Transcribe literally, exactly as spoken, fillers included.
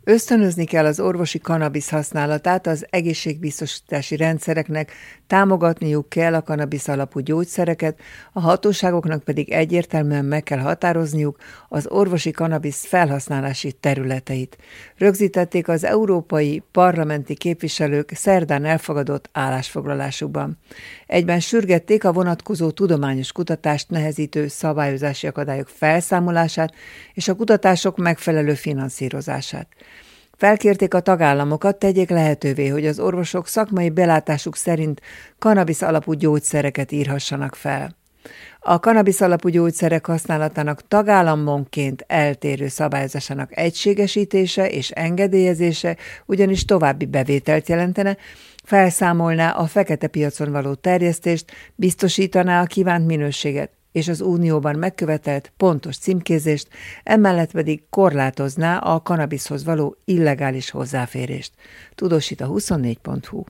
Ösztönözni kell az orvosi kannabisz használatát, az egészségbiztosítási rendszereknek támogatniuk kell a kannabisz alapú gyógyszereket, a hatóságoknak pedig egyértelműen meg kell határozniuk az orvosi kannabisz felhasználási területeit. Rögzítették az európai parlamenti képviselők szerdán elfogadott állásfoglalásukban. Egyben sürgették a vonatkozó tudományos kutatást nehezítő szabályozási akadályok felszámolását és a kutatások megfelelő finanszírozását. Felkérték a tagállamokat, tegyék lehetővé, hogy az orvosok szakmai belátásuk szerint kannabisz alapú gyógyszereket írhassanak fel. A kannabisz alapú gyógyszerek használatának tagállamonként eltérő szabályozásának egységesítése és engedélyezése ugyanis további bevételt jelentene, felszámolná a fekete piacon való terjesztést, biztosítaná a kívánt minőséget és az unióban megkövetelt pontos címkézést, emellett pedig korlátozná a kannabiszhoz való illegális hozzáférést. Tudósít a huszonnégy pont hu.